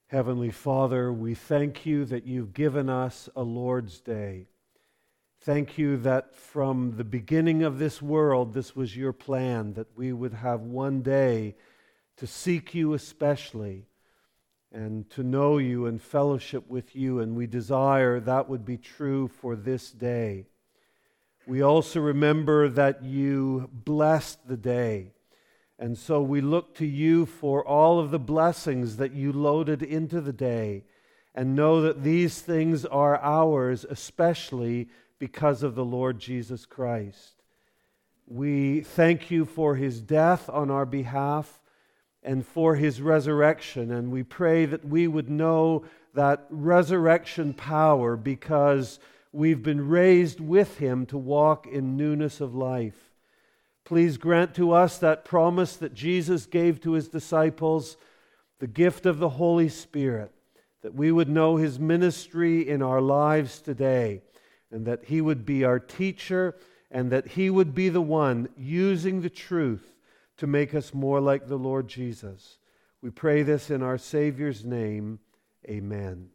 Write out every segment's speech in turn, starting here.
Heavenly Father, we thank you that you've given us a Lord's Day. Thank you that from the beginning of this world, this was your plan, that we would have one day to seek you especially and to know you and fellowship with you, and we desire that would be true for this day. We also remember that you blessed the day. And so we look to you for all of the blessings that you loaded into the day and know that these things are ours, especially because of the Lord Jesus Christ. We thank you for his death on our behalf and for his resurrection, and we pray that we would know that resurrection power because we've been raised with him to walk in newness of life. Please grant to us that promise that Jesus gave to his disciples, the gift of the Holy Spirit, that we would know his ministry in our lives today, and that he would be our teacher, and that he would be the one using the truth to make us more like the Lord Jesus. We pray this in our Savior's name. Amen.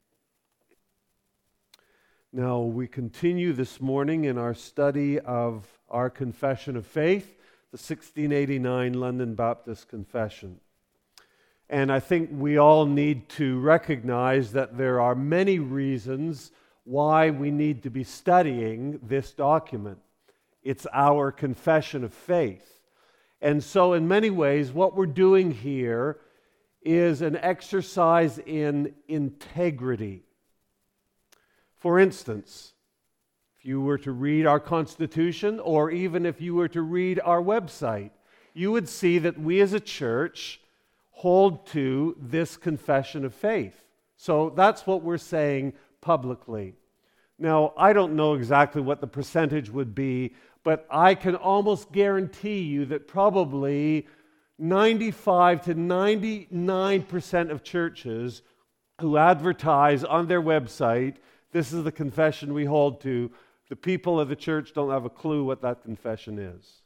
Now, we continue this morning in our study of our Confession of Faith, the 1689 London Baptist Confession. And I think we all need to recognize that there are many reasons why we need to be studying this document. It's our confession of faith. And so in many ways, what we're doing here is an exercise in integrity. For instance, if you were to read our Constitution, or even if you were to read our website, you would see that we as a church hold to this confession of faith. So that's what we're saying publicly. Now, I don't know exactly what the percentage would be, but I can almost guarantee you that probably 95 to 99% of churches who advertise on their website, this is the confession we hold to, the people of the church don't have a clue what that confession is.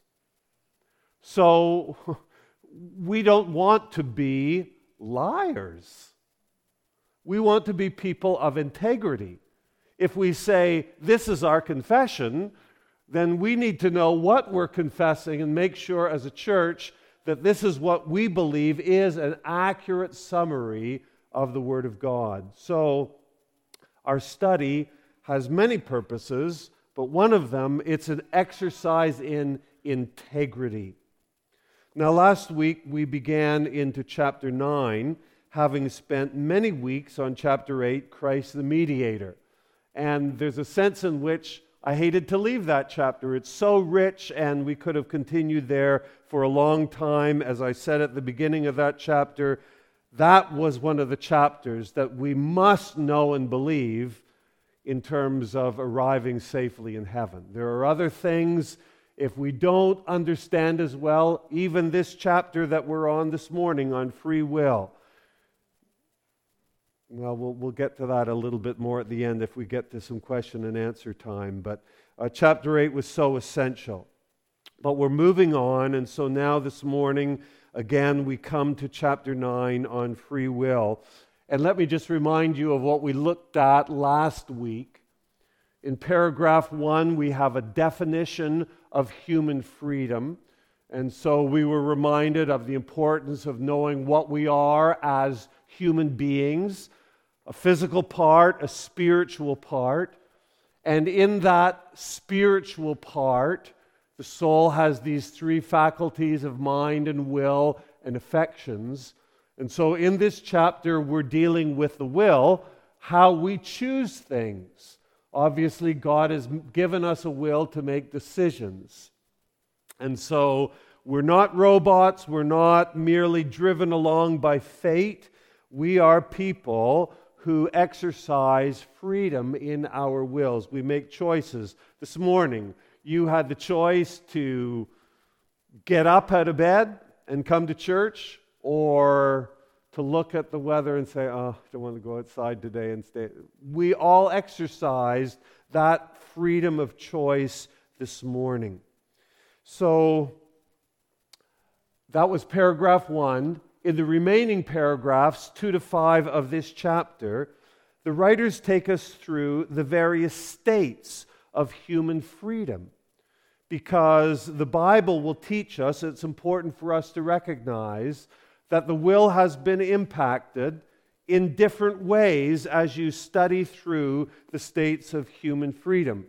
So we don't want to be liars. We want to be people of integrity. If we say, this is our confession, then we need to know what we're confessing and make sure as a church that this is what we believe is an accurate summary of the Word of God. So our study has many purposes, but one of them, it's an exercise in integrity. Now, last week we began into chapter 9, having spent many weeks on chapter 8, Christ the Mediator. And there's a sense in which I hated to leave that chapter. It's so rich, and we could have continued there for a long time. As I said at the beginning of that chapter, that was one of the chapters that we must know and believe in terms of arriving safely in heaven. There are other things, if we don't understand as well, even this chapter that we're on this morning on free will. Well, we'll get to that a little bit more at the end if we get to some question and answer time. But chapter 8 was so essential. But we're moving on, and so now this morning, again, we come to chapter 9 on free will. And let me just remind you of what we looked at last week. In paragraph 1, we have a definition of human freedom. And so we were reminded of the importance of knowing what we are as human beings, a physical part, a spiritual part. And in that spiritual part, the soul has these three faculties of mind and will and affections. And so in this chapter, we're dealing with the will, how we choose things. Obviously, God has given us a will to make decisions. And so we're not robots. We're not merely driven along by fate. We are people who exercise freedom in our wills. We make choices. This morning, you had the choice to get up out of bed and come to church, or to look at the weather and say, oh, I don't want to go outside today and stay. We all exercised that freedom of choice this morning. So that was paragraph 1. in the remaining paragraphs, 2 to 5 of this chapter, the writers take us through the various states of human freedom. Because the Bible will teach us, it's important for us to recognize that the will has been impacted in different ways as you study through the states of human freedom.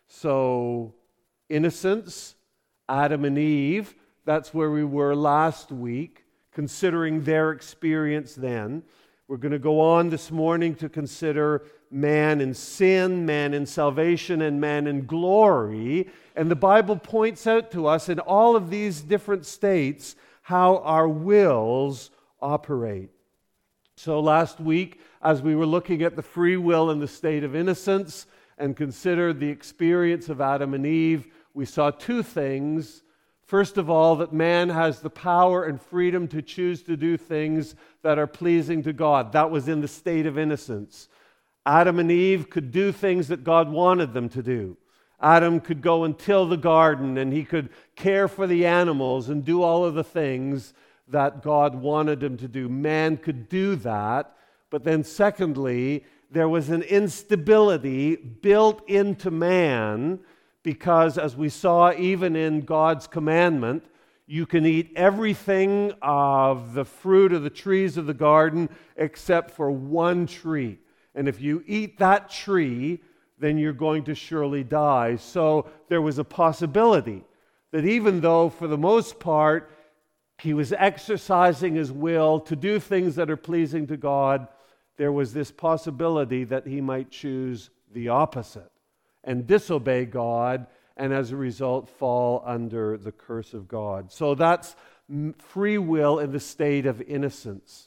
So, innocence, Adam and Eve, that's where we were last week, considering their experience then. We're going to go on this morning to consider man in sin, man in salvation, and man in glory. And the Bible points out to us in all of these different states how our wills operate. So last week, as we were looking at the free will in the state of innocence and considered the experience of Adam and Eve, we saw two things. First of all, that man has the power and freedom to choose to do things that are pleasing to God. That was in the state of innocence. Adam and Eve could do things that God wanted them to do. Adam could go and till the garden, and he could care for the animals and do all of the things that God wanted him to do. Man could do that. But then secondly, there was an instability built into man because, as we saw even in God's commandment, you can eat everything of the fruit of the trees of the garden except for one tree. And if you eat that tree, then you're going to surely die. So there was a possibility that even though, for the most part, he was exercising his will to do things that are pleasing to God, there was this possibility that he might choose the opposite and disobey God, and as a result fall under the curse of God. So that's free will in the state of innocence.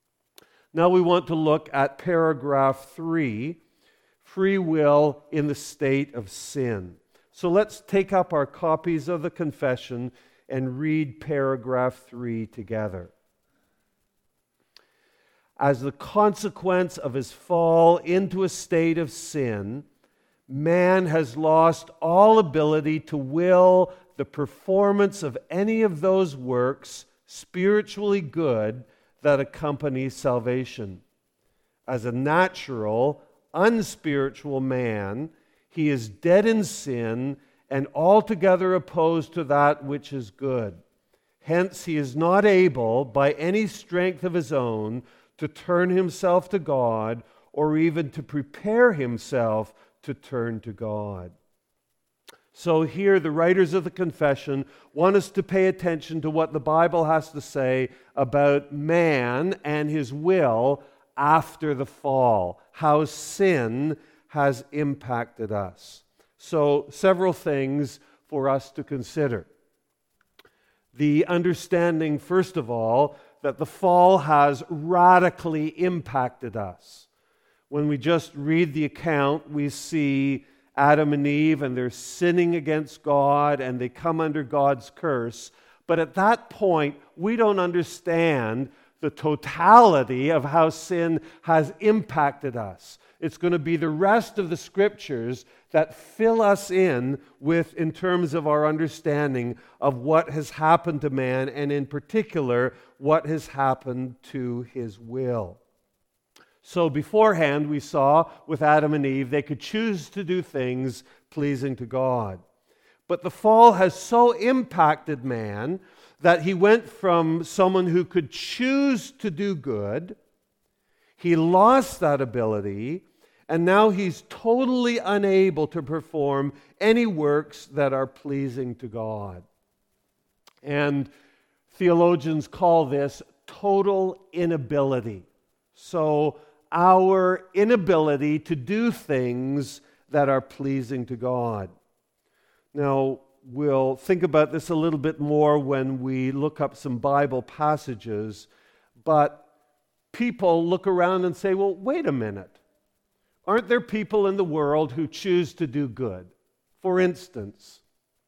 Now we want to look at paragraph 3, free will in the state of sin. So let's take up our copies of the confession and read paragraph 3 together. As the consequence of his fall into a state of sin, man has lost all ability to will the performance of any of those works, spiritually good, that accompany salvation. As a natural, unspiritual man, he is dead in sin and altogether opposed to that which is good. Hence, he is not able, by any strength of his own, to turn himself to God or even to prepare himself to turn to God. So here the writers of the confession want us to pay attention to what the Bible has to say about man and his will after the fall, how sin has impacted us. So several things for us to consider. The understanding, first of all, that the fall has radically impacted us. When we just read the account, we see Adam and Eve, and they're sinning against God, and they come under God's curse. But at that point, we don't understand the totality of how sin has impacted us. It's going to be the rest of the scriptures that fill us in terms of our understanding of what has happened to man, and in particular, what has happened to his will. So beforehand, we saw with Adam and Eve, they could choose to do things pleasing to God. But the fall has so impacted man that he went from someone who could choose to do good, he lost that ability, and now he's totally unable to perform any works that are pleasing to God. And theologians call this total inability. So our inability to do things that are pleasing to God. Now, we'll think about this a little bit more when we look up some Bible passages, but people look around and say, well, wait a minute. Aren't there people in the world who choose to do good? For instance,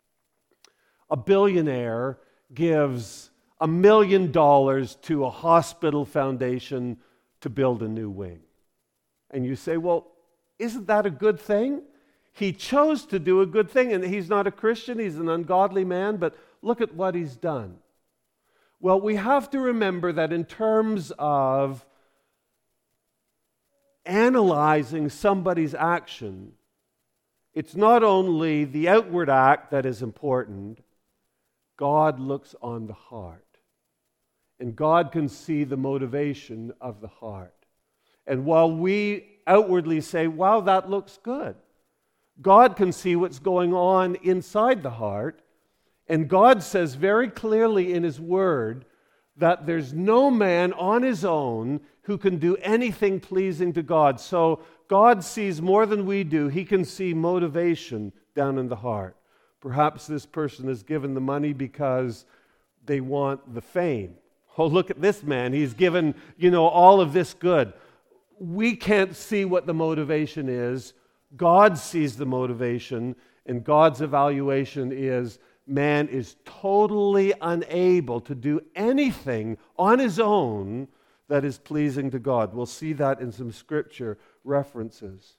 a billionaire gives $1 million to a hospital foundation to build a new wing. And you say, well, isn't that a good thing? He chose to do a good thing, and he's not a Christian, he's an ungodly man, but look at what he's done. Well, we have to remember that in terms of analyzing somebody's action, it's not only the outward act that is important. God looks on the heart. And God can see the motivation of the heart. And while we outwardly say, wow, that looks good, God can see what's going on inside the heart. And God says very clearly in His Word that there's no man on his own who can do anything pleasing to God. So God sees more than we do. He can see motivation down in the heart. Perhaps this person is given the money because they want the fame. Oh, look at this man. He's given, all of this good. We can't see what the motivation is. God sees the motivation, and God's evaluation is man is totally unable to do anything on his own that is pleasing to God. We'll see that in some scripture references.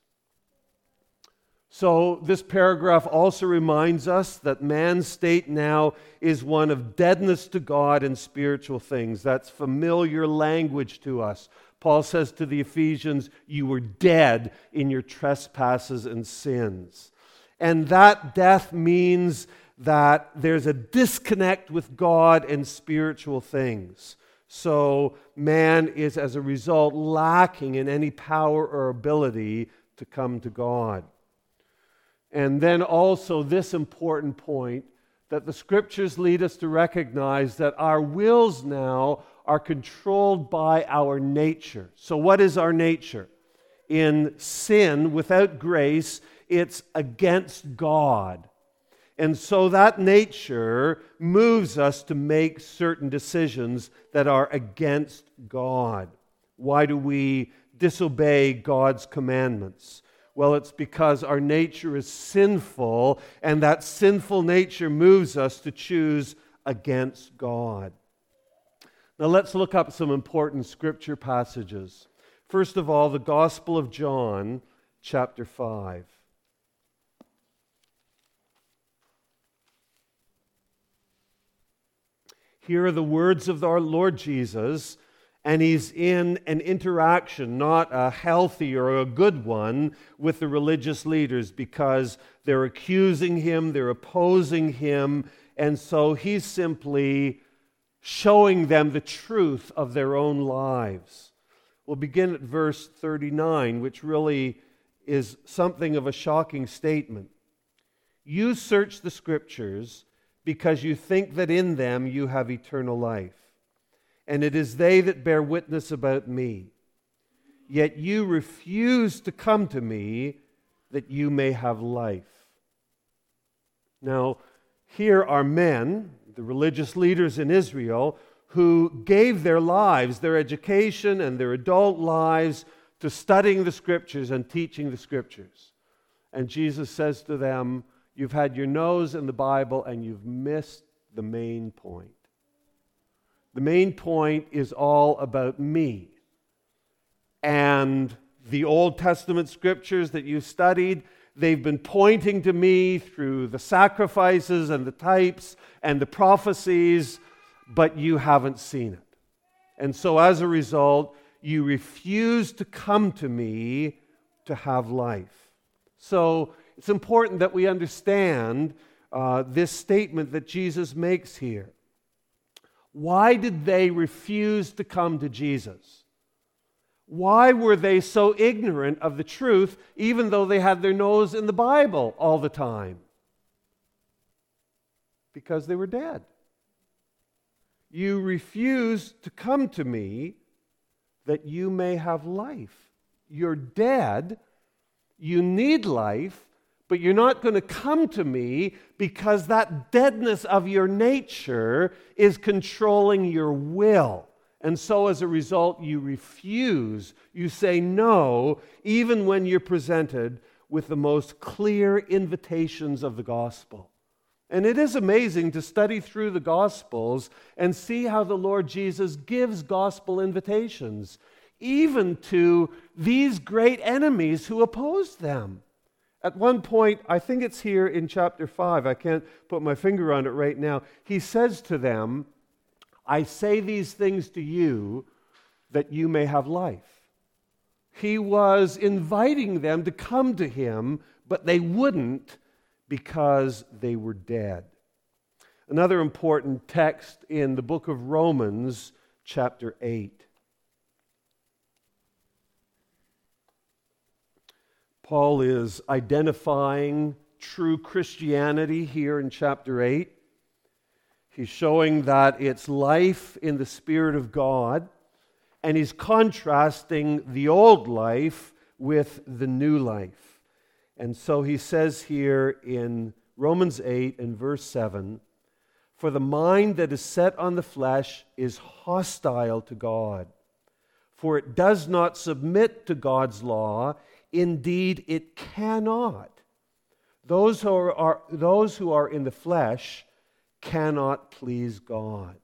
So this paragraph also reminds us that man's state now is one of deadness to God and spiritual things. That's familiar language to us. Paul says to the Ephesians, you were dead in your trespasses and sins. And that death means that there's a disconnect with God and spiritual things. So man is, as a result, lacking in any power or ability to come to God. And then also this important point, that the Scriptures lead us to recognize that our wills now are controlled by our nature. So what is our nature? In sin, without grace, it's against God. And so that nature moves us to make certain decisions that are against God. Why do we disobey God's commandments? Well, it's because our nature is sinful, and that sinful nature moves us to choose against God. Now let's look up some important scripture passages. First of all, the Gospel of John, chapter 5. Here are the words of our Lord Jesus, and He's in an interaction, not a healthy or a good one, with the religious leaders because they're accusing Him, they're opposing Him, and so He's simply showing them the truth of their own lives. We'll begin at verse 39, which really is something of a shocking statement. You search the Scriptures because you think that in them you have eternal life. And it is they that bear witness about me. Yet you refuse to come to me that you may have life. Now, here are men, the religious leaders in Israel, who gave their lives, their education and their adult lives, to studying the Scriptures and teaching the Scriptures. And Jesus says to them, you've had your nose in the Bible and you've missed the main point. The main point is all about me. And the Old Testament scriptures that you studied, they've been pointing to me through the sacrifices and the types and the prophecies, but you haven't seen it. And so as a result, you refuse to come to me to have life. So it's important that we understand this statement that Jesus makes here. Why did they refuse to come to Jesus? Why were they so ignorant of the truth, even though they had their nose in the Bible all the time? Because they were dead. You refuse to come to me that you may have life. You're dead. You need life, but you're not going to come to me because that deadness of your nature is controlling your will. And so as a result, you refuse. You say no, even when you're presented with the most clear invitations of the gospel. And it is amazing to study through the Gospels and see how the Lord Jesus gives gospel invitations, even to these great enemies who opposed them. At one point, I think it's here in chapter 5, I can't put my finger on it right now, he says to them, I say these things to you that you may have life. He was inviting them to come to him, but they wouldn't because they were dead. Another important text in the book of Romans, chapter 8. Paul is identifying true Christianity here in chapter 8. He's showing that it's life in the Spirit of God, and he's contrasting the old life with the new life. And so he says here in Romans 8 and verse 7, "For the mind that is set on the flesh is hostile to God, for it does not submit to God's law. Indeed, it cannot. Those who are in the flesh cannot please God."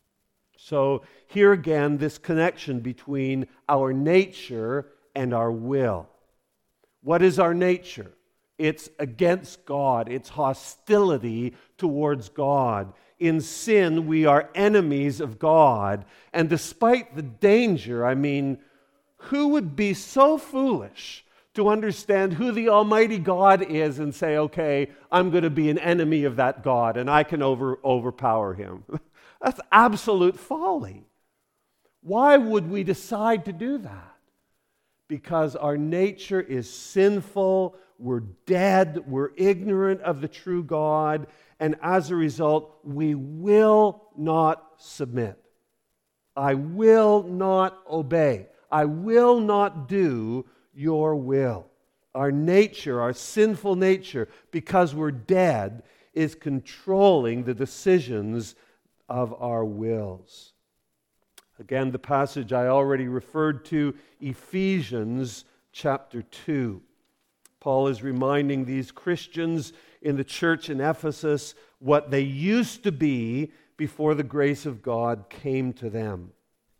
So here again, this connection between our nature and our will. What is our nature? It's against God. It's hostility towards God. In sin, we are enemies of God. And despite the danger, who would be so foolish to understand who the Almighty God is and say, okay, I'm going to be an enemy of that God and I can overpower him? That's absolute folly. Why would we decide to do that? Because our nature is sinful, we're dead, we're ignorant of the true God, and as a result, we will not submit. I will not obey. I will not do your will. Our nature, our sinful nature, because we're dead, is controlling the decisions of our wills. Again, the passage I already referred to, Ephesians chapter 2. Paul is reminding these Christians in the church in Ephesus what they used to be before the grace of God came to them.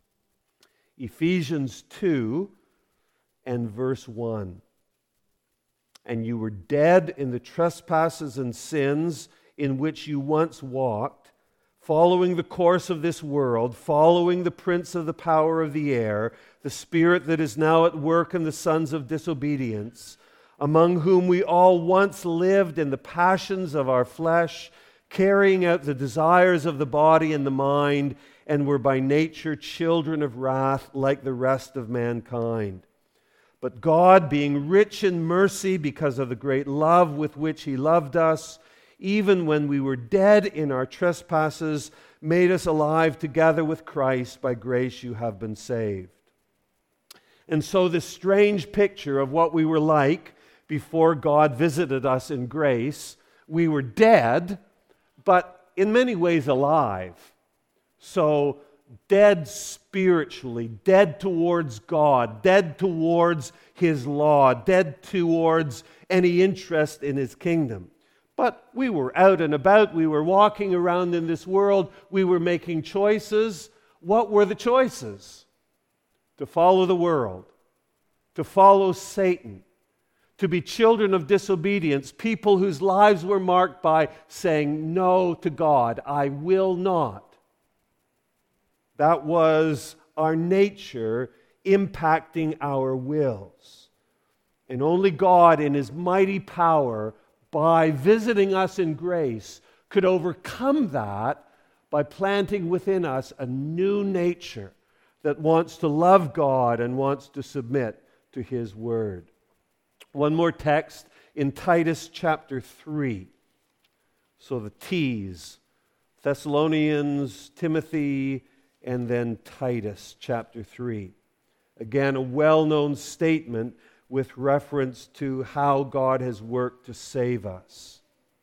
Ephesians 2 and verse 1. "And you were dead in the trespasses and sins in which you once walked, following the course of this world, following the prince of the power of the air, the spirit that is now at work in the sons of disobedience, among whom we all once lived in the passions of our flesh, carrying out the desires of the body and the mind, and were by nature children of wrath like the rest of mankind. But God, being rich in mercy because of the great love with which he loved us, even when we were dead in our trespasses, made us alive together with Christ. By grace you have been saved." And so this strange picture of what we were like before God visited us in grace, we were dead, but in many ways alive. So dead spiritually, dead towards God, dead towards his law, dead towards any interest in his kingdom. But we were out and about, we were walking around in this world, we were making choices. What were the choices? To follow the world, to follow Satan, to be children of disobedience, people whose lives were marked by saying no to God. I will not. That was our nature impacting our wills. And only God in his mighty power, by visiting us in grace, could overcome that by planting within us a new nature that wants to love God and wants to submit to his word. One more text in Titus chapter 3. So the T's, Thessalonians, Timothy, and then Titus chapter 3. Again, a well-known statement with reference to how God has worked to save us.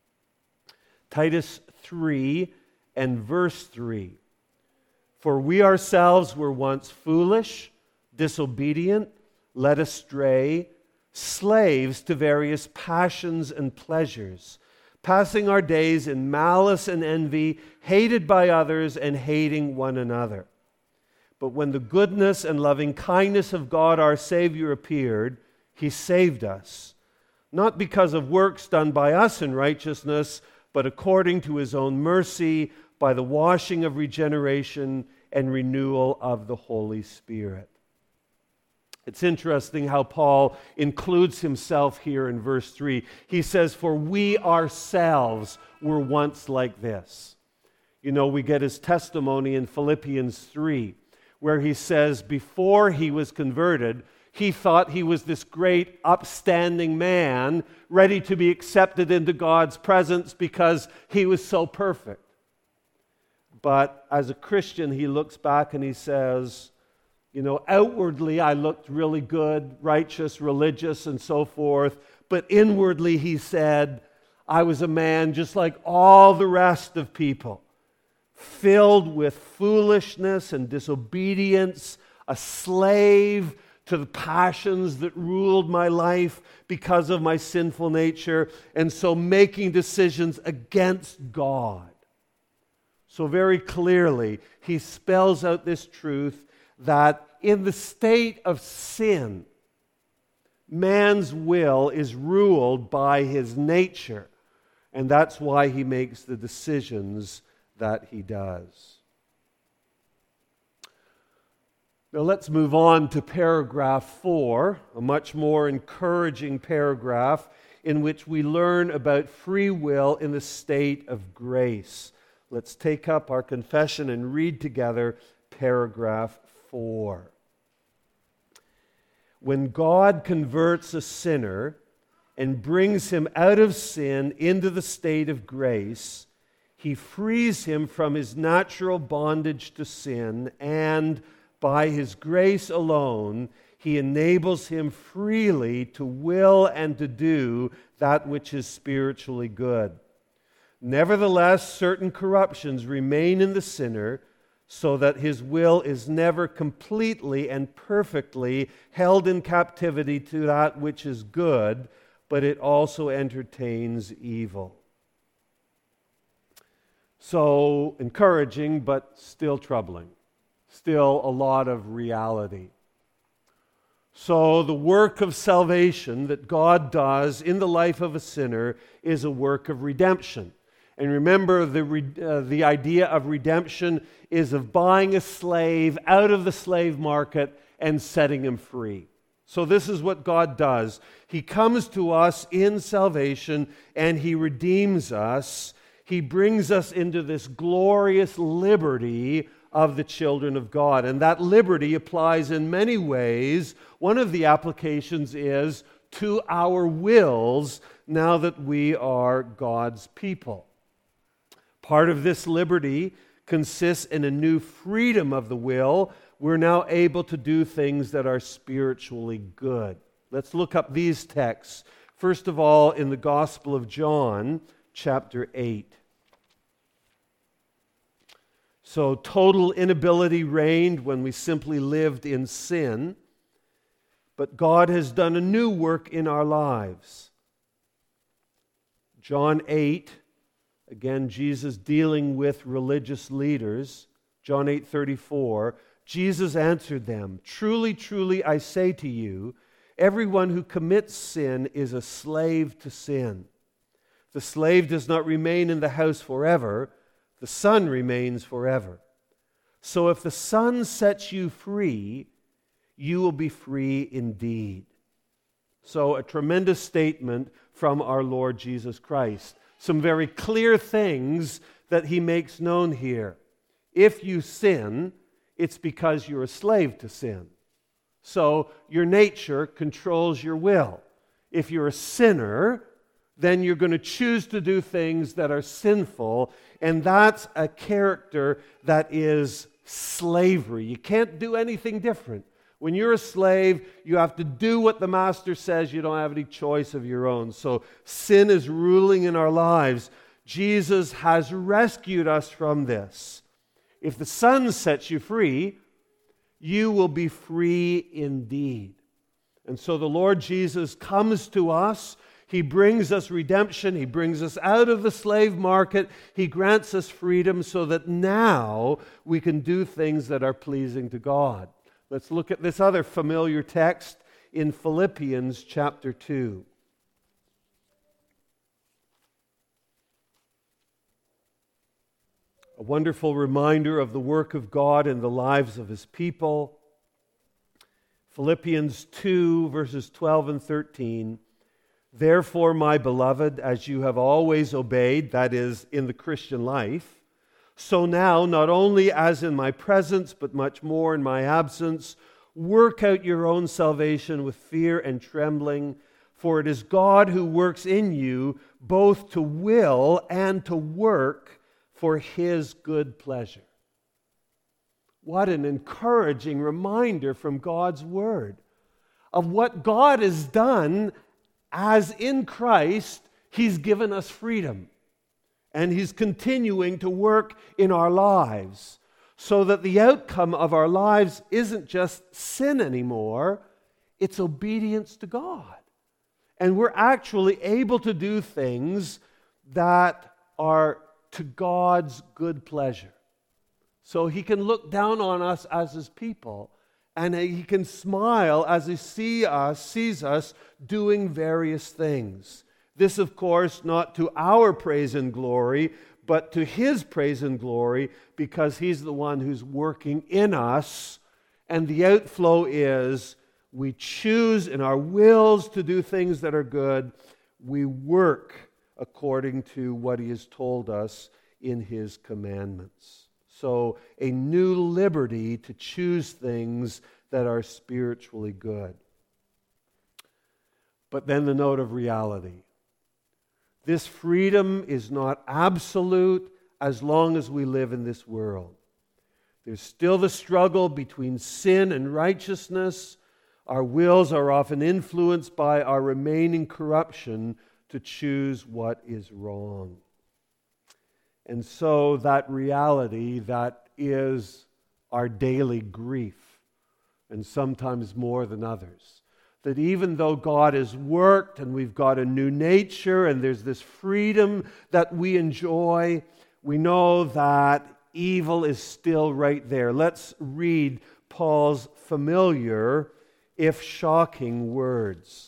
Titus 3 and verse 3. "For we ourselves were once foolish, disobedient, led astray, slaves to various passions and pleasures, passing our days in malice and envy, hated by others and hating one another. But when the goodness and loving kindness of God our Savior appeared, he saved us, not because of works done by us in righteousness, but according to his own mercy, by the washing of regeneration and renewal of the Holy Spirit. It's interesting how Paul includes himself here in verse 3. He says, "For we ourselves were once like this." You know, we get his testimony in Philippians 3, where he says before he was converted, he thought he was this great, upstanding man, ready to be accepted into God's presence because he was so perfect. But as a Christian, he looks back and he says, you know, outwardly I looked really good, righteous, religious, and so forth. But inwardly, he said, I was a man just like all the rest of people, filled with foolishness and disobedience, a slave to the passions that ruled my life because of my sinful nature, and so making decisions against God. So very clearly, he spells out this truth that in the state of sin, man's will is ruled by his nature, and that's why he makes the decisions that he does. Now let's move on to paragraph 4, a much more encouraging paragraph in which we learn about free will in the state of grace. Let's take up our confession and read together paragraph 4. When God converts a sinner and brings him out of sin into the state of grace, he frees him from his natural bondage to sin, and by his grace alone, he enables him freely to will and to do that which is spiritually good. Nevertheless, certain corruptions remain in the sinner, so that his will is never completely and perfectly held in captivity to that which is good, but it also entertains evil. So encouraging, but still troubling. Still a lot of reality. So the work of salvation that God does in the life of a sinner is a work of redemption. And remember, the idea of redemption is of buying a slave out of the slave market and setting him free. So this is what God does. He comes to us in salvation and he redeems us. He brings us into this glorious liberty of the children of God. And that liberty applies in many ways. One of the applications is to our wills now that we are God's people. Part of this liberty consists in a new freedom of the will. We're now able to do things that are spiritually good. Let's look up these texts. First of all, in the Gospel of John, chapter 8. So total inability reigned when we simply lived in sin, but God has done a new work in our lives. John 8, again, Jesus dealing with religious leaders. John 8:34, Jesus answered them, "Truly, truly, I say to you, everyone who commits sin is a slave to sin. The slave does not remain in the house forever. The Son remains forever. So if the Son sets you free, you will be free indeed." So a tremendous statement from our Lord Jesus Christ. Some very clear things that he makes known here. If you sin, it's because you're a slave to sin. So your nature controls your will. If you're a sinner, then you're going to choose to do things that are sinful, and that's a character that is slavery. You can't do anything different. When you're a slave, you have to do what the master says. You don't have any choice of your own. So sin is ruling in our lives. Jesus has rescued us from this. If the Son sets you free, you will be free indeed. And so the Lord Jesus comes to us. He brings us redemption. He brings us out of the slave market. He grants us freedom so that now we can do things that are pleasing to God. Let's look at this other familiar text in Philippians chapter 2. a wonderful reminder of the work of God in the lives of His people. Philippians 2, verses 12 and 13. Therefore, my beloved, as you have always obeyed, that is, in the Christian life, so now, not only as in my presence, but much more in my absence, work out your own salvation with fear and trembling, for it is God who works in you both to will and to work for His good pleasure. What an encouraging reminder from God's Word of what God has done as in Christ He's given us freedom. And He's continuing to work in our lives so that the outcome of our lives isn't just sin anymore, it's obedience to God. And we're actually able to do things that are to God's good pleasure. So He can look down on us as His people, and He can smile as He sees us doing various things. This, of course, not to our praise and glory, but to His praise and glory, because He's the one who's working in us, and the outflow is we choose in our wills to do things that are good. We work according to what He has told us in His commandments. So a new liberty to choose things that are spiritually good. But then the note of reality. This freedom is not absolute as long as we live in this world. There's still the struggle between sin and righteousness. Our wills are often influenced by our remaining corruption to choose what is wrong. And so that reality, that is our daily grief, and sometimes more than others. That even though God has worked and we've got a new nature and there's this freedom that we enjoy, we know that evil is still right there. Let's read Paul's familiar, if shocking, words.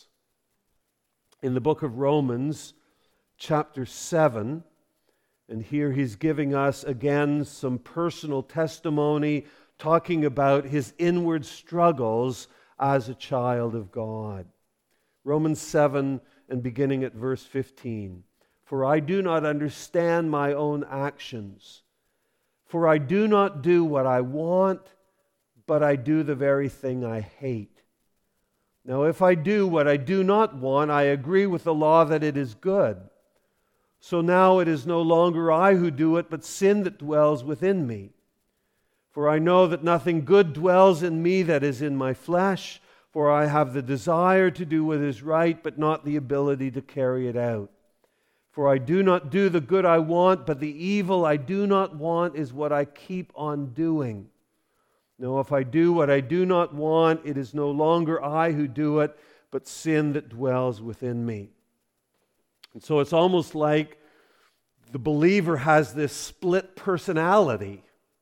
In the book of Romans, chapter 7, and here he's giving us again some personal testimony, talking about his inward struggles as a child of God. Romans 7 and beginning at verse 15. For I do not understand my own actions. For I do not do what I want, but I do the very thing I hate. Now if I do what I do not want, I agree with the law that it is good. So now it is no longer I who do it, but sin that dwells within me. For I know that nothing good dwells in me that is in my flesh, for I have the desire to do what is right, but not the ability to carry it out. For I do not do the good I want, but the evil I do not want is what I keep on doing. Now, if I do what I do not want, it is no longer I who do it, but sin that dwells within me. And so it's almost like the believer has this split personality.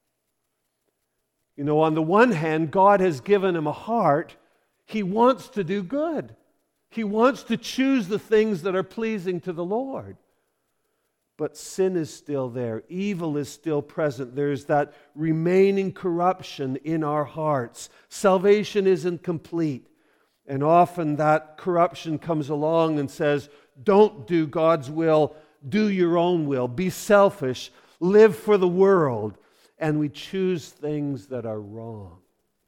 You know, on the one hand, God has given him a heart. He wants to do good. He wants to choose the things that are pleasing to the Lord. But sin is still there. Evil is still present. There's that remaining corruption in our hearts. Salvation isn't complete. And often that corruption comes along and says, don't do God's will, do your own will. Be selfish, live for the world. And we choose things that are wrong.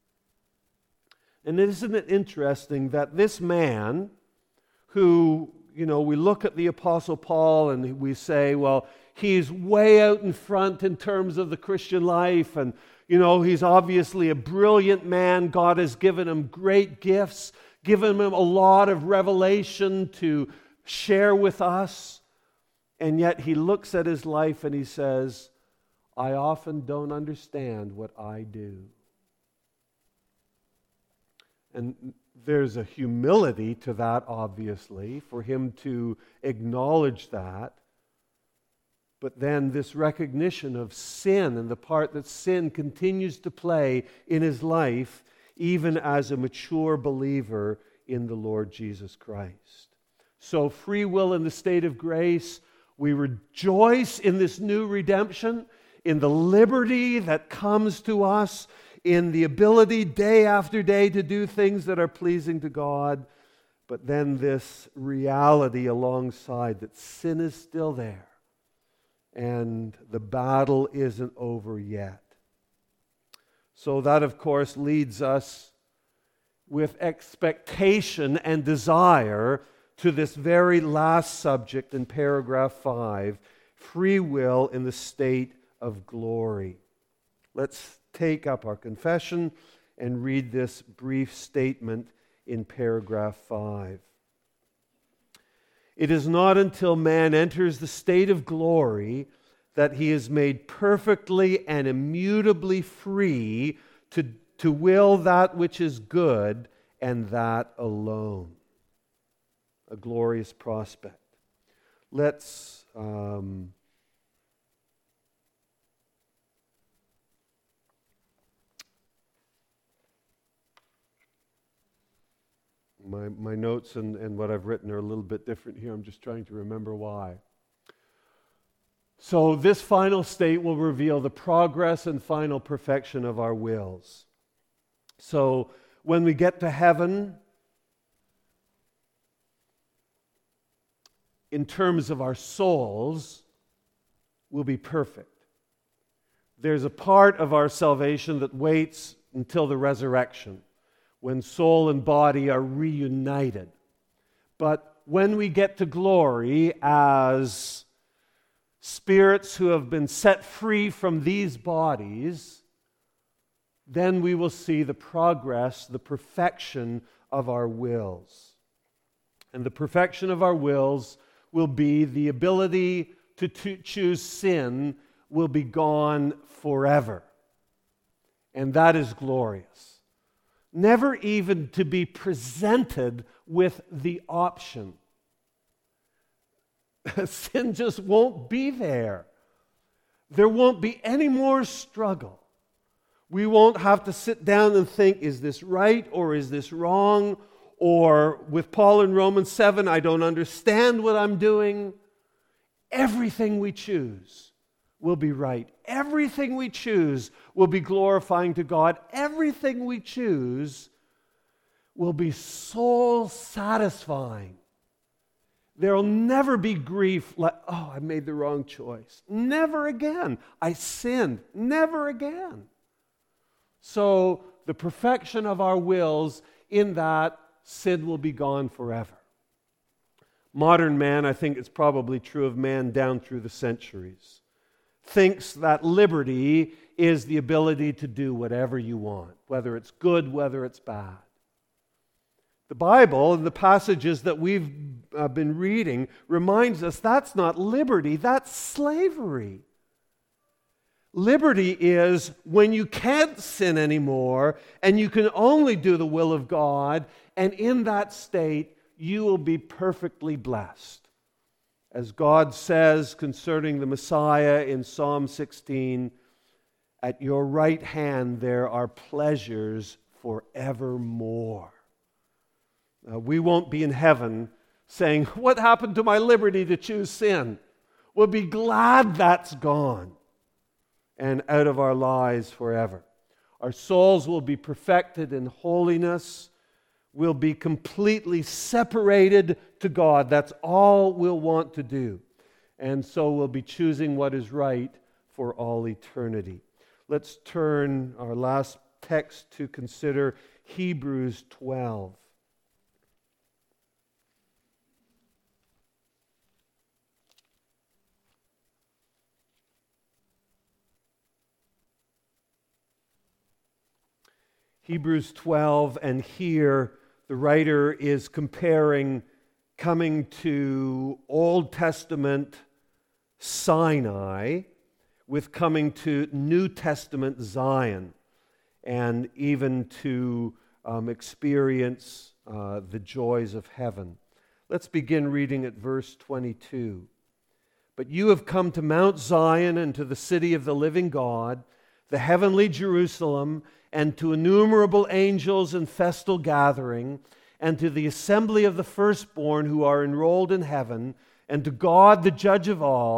And isn't it interesting that this man who, you know, we look at the Apostle Paul and we say, well, he's way out in front in terms of the Christian life, and, you know, he's obviously a brilliant man. God has given him great gifts, given him a lot of revelation to share with us, and yet he looks at his life and he says, I often don't understand what I do. And there's a humility to that, obviously, for him to acknowledge that. But then this recognition of sin and the part that sin continues to play in his life, even as a mature believer in the Lord Jesus Christ. So free will in the state of grace, we rejoice in this new redemption. in the liberty that comes to us, in the ability day after day to do things that are pleasing to God, but then this reality alongside that sin is still there and the battle isn't over yet. So that, of course, leads us with expectation and desire to this very last subject in paragraph 5, free will in the state of glory. Let's take up our confession and read this brief statement in paragraph 5. It is not until man enters the state of glory that he is made perfectly and immutably free to will that which is good, and that alone. A glorious prospect. Let's my notes and what I've written are a little bit different here. I'm just trying to remember why. So this final state will reveal the progress and final perfection of our wills. So when we get to heaven, in terms of our souls, we'll be perfect. There's a part of our salvation that waits until the resurrection, when soul and body are reunited. But when we get to glory as spirits who have been set free from these bodies, then we will see the progress, the perfection of our wills. And the perfection of our wills will be the ability to choose sin will be gone forever. And that is glorious. Never even to be presented with the option. Sin just won't be there. There won't be any more struggle. We won't have to sit down and think, is this right or is this wrong? Or with Paul in Romans 7, I don't understand what I'm doing. Everything we choose will be right. Everything we choose will be glorifying to God. Everything we choose will be soul satisfying. There will never be grief like, oh, I made the wrong choice. Never again. I sinned. Never again. So the perfection of our wills, in that sin will be gone forever. Modern man, I think it's probably true of man down through the centuries, thinks that liberty is the ability to do whatever you want, whether it's good, whether it's bad. The Bible and the passages that we've been reading reminds us that's not liberty, that's slavery. Liberty is when you can't sin anymore and you can only do the will of God, and in that state you will be perfectly blessed. As God says concerning the Messiah in Psalm 16, at your right hand there are pleasures forevermore. We won't be in heaven saying, what happened to my liberty to choose sin? We'll be glad that's gone and out of our lives forever. Our souls will be perfected in holiness. We'll be completely separated to God. That's all we'll want to do. And so we'll be choosing what is right for all eternity. Let's turn our last text to consider Hebrews 12. Hebrews 12, and here the writer is comparing coming to Old Testament Sinai with coming to New Testament Zion, and even to experience the joys of heaven. Let's begin reading at verse 22. But you have come to Mount Zion and to the city of the living God, the heavenly Jerusalem, and to innumerable angels in festal gathering, and to the assembly of the firstborn who are enrolled in heaven, and to God the judge of all,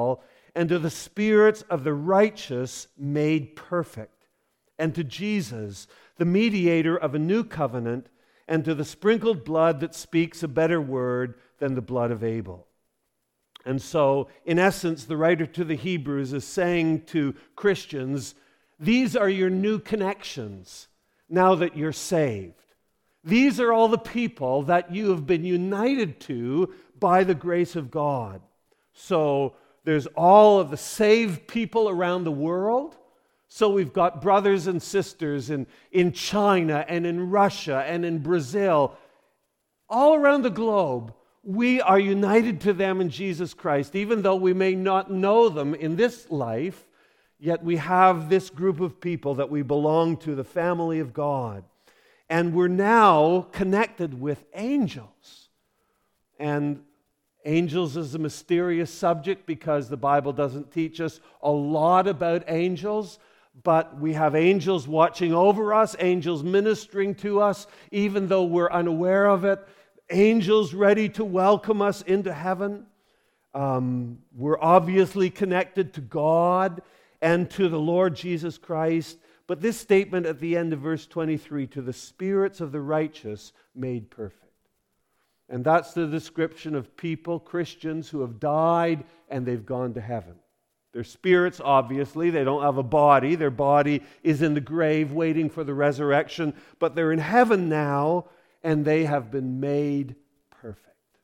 and to the spirits of the righteous made perfect, and to Jesus, the mediator of a new covenant, and to the sprinkled blood that speaks a better word than the blood of Abel. And so, in essence, the writer to the Hebrews is saying to Christians, these are your new connections now that you're saved. These are all the people that you have been united to by the grace of God. So there's all of the saved people around the world. So we've got brothers and sisters in China and in Russia and in Brazil, all around the globe. We are united to them in Jesus Christ, even though we may not know them in this life, yet we have this group of people that we belong to, the family of God. And we're now connected with angels. And angels is a mysterious subject because the Bible doesn't teach us a lot about angels, but we have angels watching over us, angels ministering to us, even though we're unaware of it, angels ready to welcome us into heaven. We're obviously connected to God and to the Lord Jesus Christ. But this statement at the end of verse 23, to the spirits of the righteous made perfect. And that's the description of people, Christians, who have died and they've gone to heaven. Their spirits, obviously, they don't have a body. Their body is in the grave waiting for the resurrection. But they're in heaven now and they have been made perfect.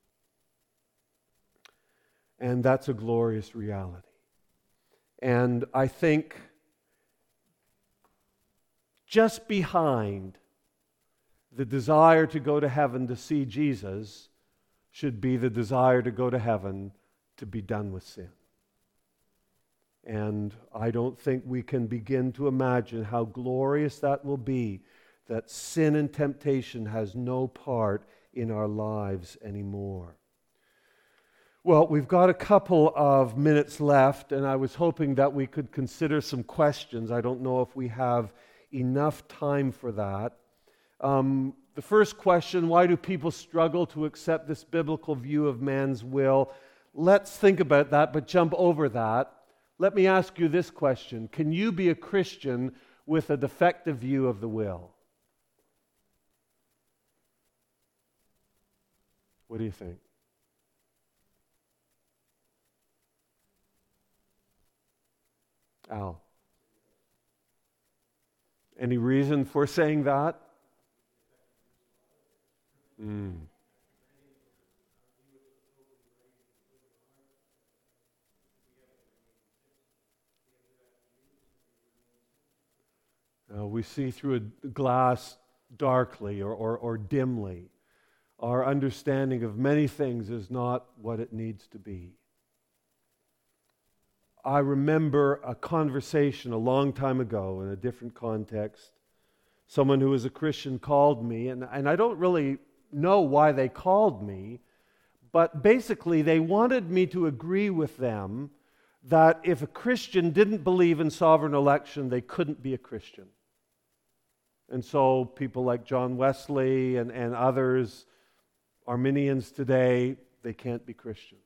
And that's a glorious reality. And I think just behind the desire to go to heaven to see Jesus should be the desire to go to heaven to be done with sin. And I don't think we can begin to imagine how glorious that will be, that sin and temptation has no part in our lives anymore. Well, we've got a couple of minutes left, and I was hoping that we could consider some questions. I don't know if we have enough time for that. The first question, why do people struggle to accept this biblical view of man's will? Let's think about that, but jump over that. Let me ask you this question. Can you be a Christian with a defective view of the will? What do you think? Al? Any reason for saying that? We see through a glass darkly or dimly. Our understanding of many things is not what it needs to be. I remember a conversation a long time ago in a different context. Someone who was a Christian called me, and I don't really know why they called me, but basically they wanted me to agree with them that if a Christian didn't believe in sovereign election, they couldn't be a Christian. And so people like John Wesley and others, Arminians today, they can't be Christians.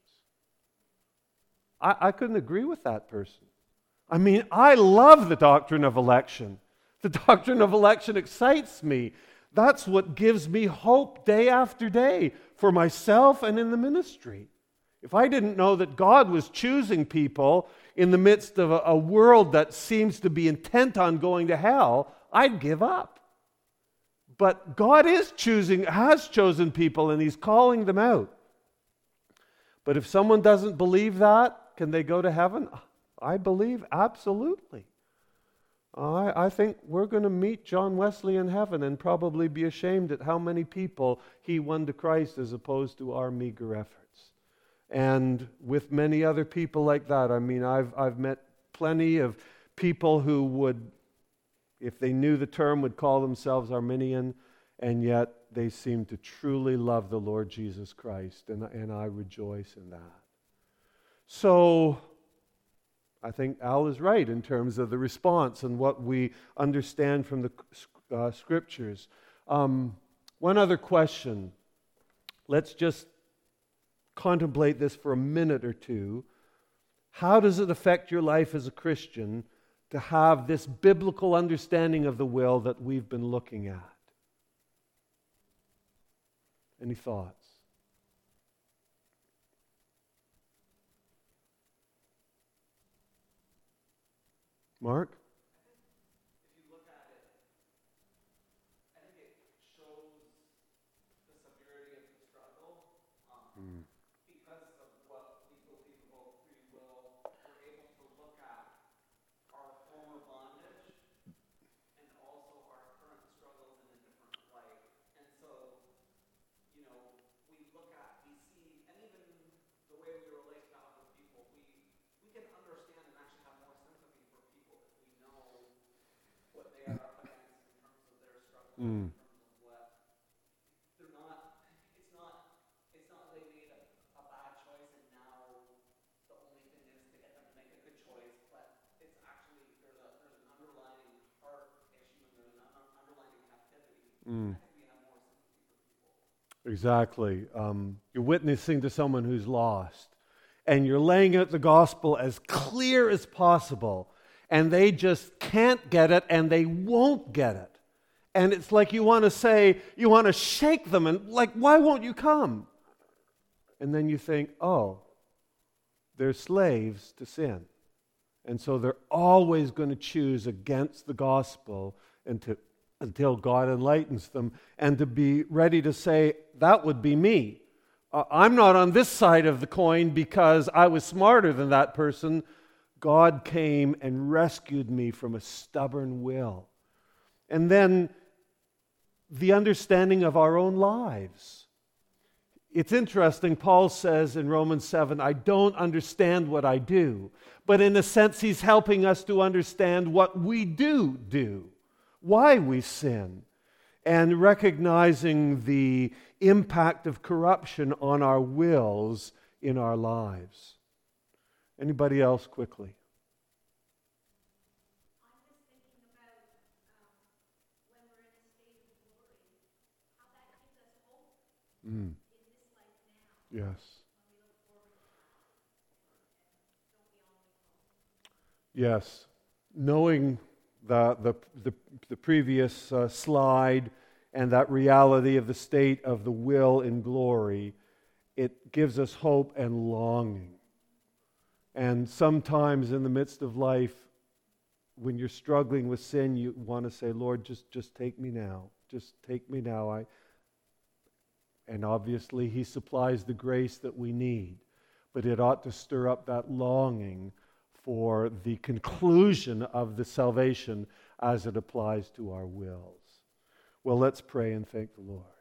I couldn't agree with that person. I mean, I love the doctrine of election. The doctrine of election excites me. That's what gives me hope day after day for myself and in the ministry. If I didn't know that God was choosing people in the midst of a world that seems to be intent on going to hell, I'd give up. But God has chosen people, and He's calling them out. But if someone doesn't believe that, can they go to heaven? I believe absolutely. I think we're going to meet John Wesley in heaven and probably be ashamed at how many people he won to Christ as opposed to our meager efforts. And with many other people like that, I mean, I've met plenty of people who would, if they knew the term, would call themselves Arminian, and yet they seem to truly love the Lord Jesus Christ, and I rejoice in that. So I think Al is right in terms of the response and what we understand from the Scriptures. One other question. Let's just contemplate this for a minute or two. How does it affect your life as a Christian to have this biblical understanding of the will that we've been looking at? Any thoughts? Mark? If you look at it, I think it shows the severity of the struggle. Because of what we believe about free will, we're able to look at our former bondage and also our current struggles in a different light. And so, we see, and even the way we relate to other people, we can understand and actually have more sympathy for people if we know what they are up against in terms of their struggle, in terms of what they're not. It's not they made a bad choice and now the only thing is to get them to make a good choice, but it's actually there's an underlying heart issue and there's an underlying captivity. I think we have more sympathy for people. Exactly. You're witnessing to someone who's lost, and you're laying out the gospel as clear as possible, and they just can't get it, and they won't get it. And it's like you want to shake them, and like, why won't you come? And then you think, oh, they're slaves to sin. And so they're always going to choose against the gospel until God enlightens them, and to be ready to say, that would be me. I'm not on this side of the coin because I was smarter than that person. God came and rescued me from a stubborn will. And then the understanding of our own lives. It's interesting, Paul says in Romans 7, I don't understand what I do. But in a sense, he's helping us to understand what we do, why we sin, and recognizing the impact of corruption on our wills in our lives. Anybody else quickly? I'm just thinking about when we're in a state of glory, how that gives us hope in this life now. Yes. When we look forward to that, and don't we always hope? Yes. Knowing the previous slide and that reality of the state of the will in glory, it gives us hope and longing. And sometimes in the midst of life, when you're struggling with sin, you want to say, Lord, just take me now. Just take me now. And obviously, He supplies the grace that we need. But it ought to stir up that longing for the conclusion of the salvation as it applies to our wills. Well, let's pray and thank the Lord.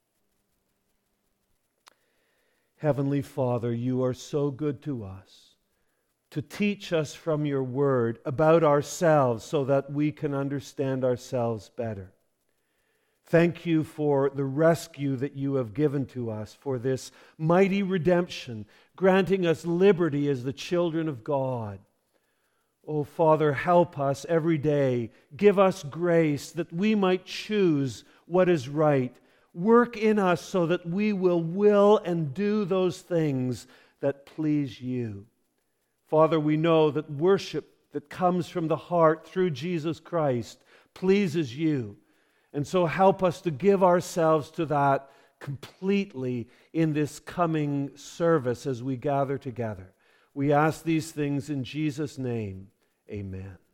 Heavenly Father, you are so good to us, to teach us from your word about ourselves so that we can understand ourselves better. Thank you for the rescue that you have given to us, for this mighty redemption, granting us liberty as the children of God. Oh, Father, help us every day. Give us grace that we might choose what is right. Work in us so that we will and do those things that please you. Father, we know that worship that comes from the heart through Jesus Christ pleases you. And so help us to give ourselves to that completely in this coming service as we gather together. We ask these things in Jesus' name. Amen.